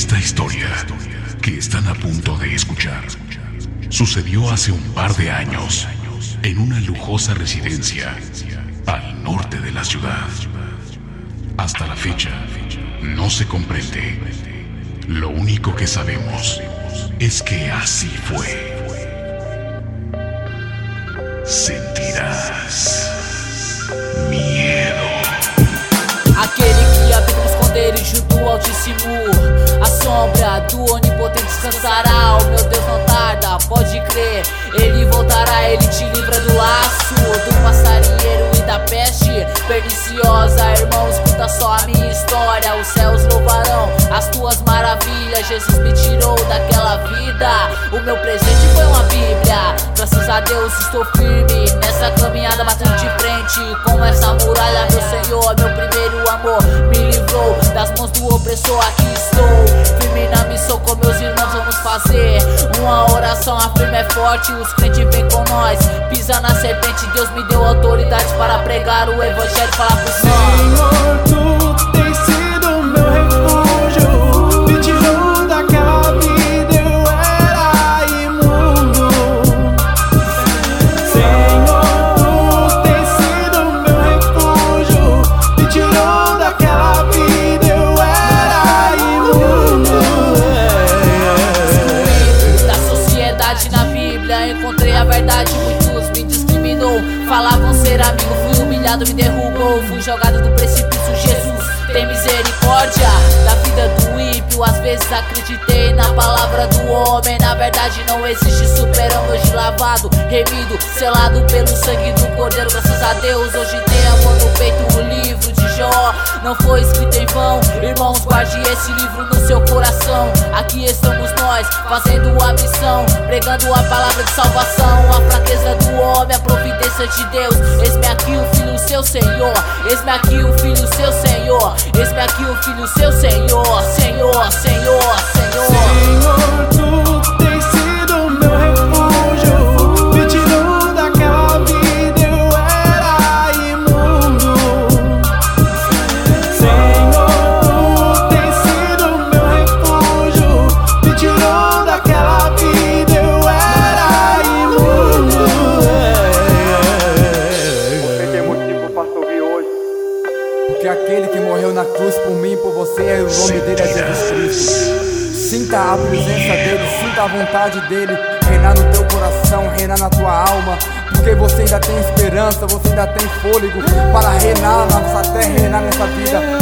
Esta historia que están a punto de escuchar sucedió hace un par de años en una lujosa residencia al norte de la ciudad. Hasta la fecha no se comprende. Lo único que sabemos es que así fue. Sentirás miedo. Aquele que habita no esconderijo do Altíssimo, a sombra do Onipotente descansará. O meu Deus não tarda, pode crer, Ele voltará, Ele te livra do laço do passarinheiro e da peste perniciosa. Irmão, escuta só a minha história. Os céus louvarão as tuas maravilhas. Jesus me tirou daquela vida, o meu presente foi uma Bíblia. Graças a Deus estou firme nessa caminhada, batendo de frente com essa muralha. Meu Senhor, meu primeiro amor, me livrou das mãos do opressor. Aqui estou, firme na missão, com meus irmãos vamos fazer uma oração. A firme é forte, os crentes vêm com nós. Pisa na serpente, Deus me deu autoridade para pregar o evangelho, falar pros Senhor, tu tens sido meu refúgio, me tirou daquela vida, eu era imundo. Senhor, tu tens sido meu refúgio, me tirou daquela vida, eu era imundo. Excluído da sociedade, na Bíblia encontrei a verdade. Muitos me discriminou, falavam ser amigo. Fui humilhado, me derrubou, fui jogado do precipício. Jesus tem misericórdia da vida do ímpio. Às vezes acreditei na palavra do homem, na verdade não existe super-homem. Hoje lavado, remido, selado pelo sangue do Cordeiro. Graças a Deus hoje tem amor no peito. O livro de Jó não foi escrito em vão. Irmãos, guarde esse livro no seu coração. Aqui estamos nós, fazendo a missão, pregando a palavra de salvação. A fraqueza do homem, a providência de Deus. Eis-me aqui o Filho, seu Senhor. Eis-me aqui o Filho, seu Senhor. Eis-me aqui o Filho, seu Senhor. Senhor, Senhor, Senhor. Senhor, tu tens sido meu refúgio, me tirou daquela vida, eu era imundo. Senhor, tu tens sido meu refúgio, me tirou daquela vida, eu era imundo. Você tem motivo para sorrir hoje, porque aquele que morreu na cruz por mim e por você, o nome dele é Jesus Cristo. Sinta a presença dele, sinta a vontade dele reinar no teu coração, reinar na tua alma. Porque você ainda tem esperança, você ainda tem fôlego para reinar na nossa terra, reinar nessa vida.